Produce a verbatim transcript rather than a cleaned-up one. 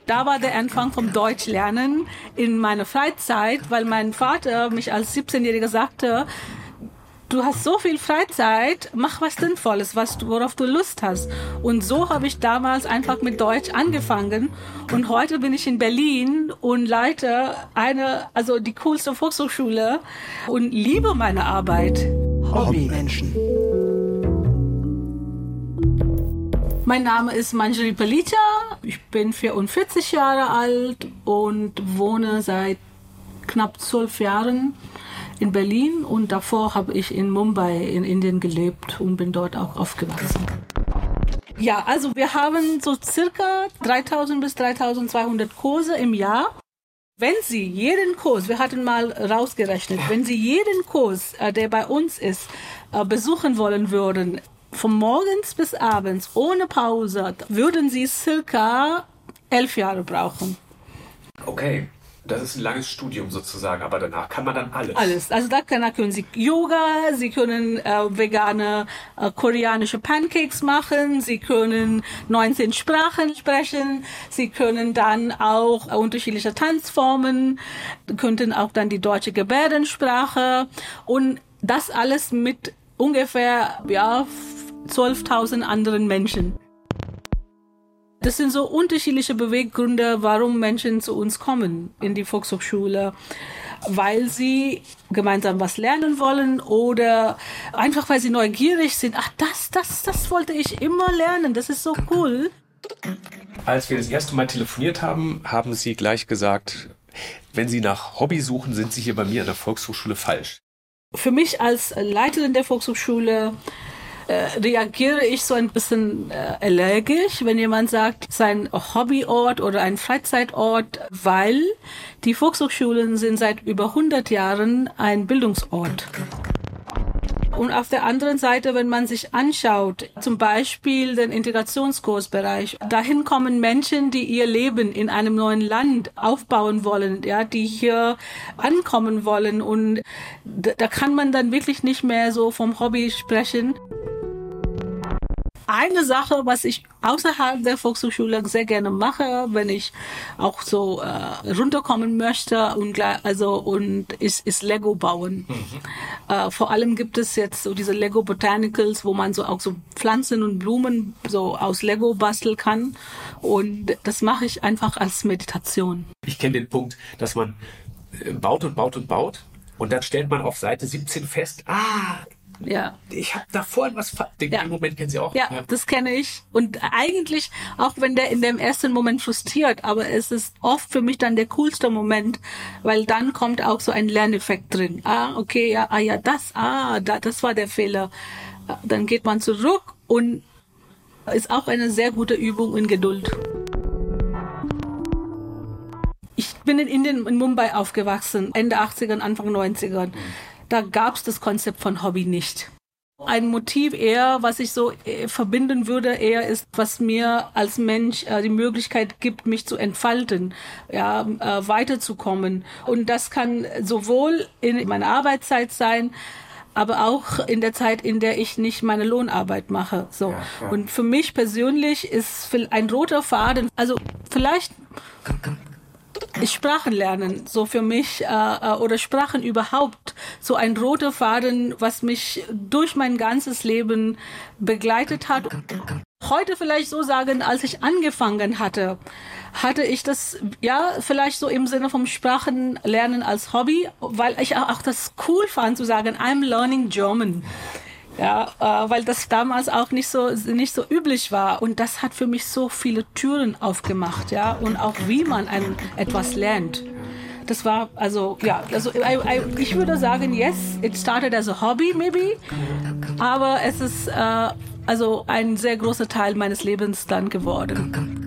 Da war der Anfang vom Deutschlernen in meiner Freizeit, weil mein Vater mich als siebzehnjähriger sagte, du hast so viel Freizeit, mach was Sinnvolles, was, worauf du Lust hast. Und so habe ich damals einfach mit Deutsch angefangen. Und heute bin ich in Berlin und leite eine, also die coolste Volkshochschule und liebe meine Arbeit. Hobbymenschen. Mein Name ist Manjari Palita. Ich bin vierundvierzig Jahre alt und wohne seit knapp zwölf Jahren in Berlin. Und davor habe ich in Mumbai in Indien gelebt und bin dort auch aufgewachsen. Ja, also wir haben so circa dreitausend bis dreitausendzweihundert Kurse im Jahr. Wenn Sie jeden Kurs, wir hatten mal rausgerechnet, wenn Sie jeden Kurs, der bei uns ist, besuchen wollen würden, von morgens bis abends, ohne Pause, würden Sie circa elf Jahre brauchen. Okay, das ist ein langes Studium sozusagen, aber danach kann man dann alles. Alles. Also da können, da können Sie Yoga, Sie können äh, vegane äh, koreanische Pancakes machen, Sie können neunzehn Sprachen sprechen, Sie können dann auch äh, unterschiedliche Tanzformen, könnten auch dann die deutsche Gebärdensprache und das alles mit ungefähr ja zwölftausend anderen Menschen. Das sind so unterschiedliche Beweggründe, warum Menschen zu uns kommen in die Volkshochschule, weil sie gemeinsam was lernen wollen oder einfach, weil sie neugierig sind. Ach, das, das, das wollte ich immer lernen, das ist so cool. Als wir das erste Mal telefoniert haben, haben Sie gleich gesagt, wenn Sie nach Hobby suchen, sind Sie hier bei mir an der Volkshochschule falsch. Für mich als Leiterin der Volkshochschule äh, reagiere ich so ein bisschen äh, allergisch, wenn jemand sagt, sein Hobbyort oder ein Freizeitort, weil die Volkshochschulen sind seit über hundert Jahren ein Bildungsort. Und auf der anderen Seite, wenn man sich anschaut, zum Beispiel den Integrationskursbereich, dahin kommen Menschen, die ihr Leben in einem neuen Land aufbauen wollen, ja, die hier ankommen wollen. Und da, da kann man dann wirklich nicht mehr so vom Hobby sprechen. Eine Sache, was ich außerhalb der Volkshochschule sehr gerne mache, wenn ich auch so äh, runterkommen möchte und also und ist, ist Lego bauen. Mhm. Äh, vor allem gibt es jetzt so diese Lego Botanicals, wo man so auch so Pflanzen und Blumen so aus Lego basteln kann und das mache ich einfach als Meditation. Ich kenne den Punkt, dass man baut und baut und baut und dann stellt man auf Seite siebzehn fest, ah, ja. Ich habe da vorhin was... Den ja. Moment kennen Sie auch? Ja, ja, das kenne ich. Und eigentlich, auch wenn der in dem ersten Moment frustriert, aber es ist oft für mich dann der coolste Moment, weil dann kommt auch so ein Lerneffekt drin. Ah, okay, ja, ah, ja, das, ah, da, das war der Fehler. Dann geht man zurück und ist auch eine sehr gute Übung in Geduld. Ich bin in Indien, in Mumbai aufgewachsen, Ende achtziger, Anfang neunziger. Da gab es das Konzept von Hobby nicht. Ein Motiv eher, was ich so äh, verbinden würde, eher ist, was mir als Mensch äh, die Möglichkeit gibt, mich zu entfalten, ja, äh, weiterzukommen. Und das kann sowohl in meiner Arbeitszeit sein, aber auch in der Zeit, in der ich nicht meine Lohnarbeit mache. So. Ja, ja. Und für mich persönlich ist ein roter Faden, also vielleicht Sprachen lernen, so für mich, äh, oder Sprachen überhaupt, so ein roter Faden, was mich durch mein ganzes Leben begleitet hat. Heute vielleicht so sagen, als ich angefangen hatte, hatte ich das, ja, vielleicht so im Sinne vom Sprachenlernen als Hobby, weil ich auch das cool fand zu sagen, I'm learning German. Ja, äh, weil das damals auch nicht so nicht so üblich war und das hat für mich so viele Türen aufgemacht, ja, und auch wie man ein, etwas lernt. Das war also ja, also I, I, ich würde sagen, yes, it started as a hobby maybe, aber es ist äh, also ein sehr großer Teil meines Lebens dann geworden.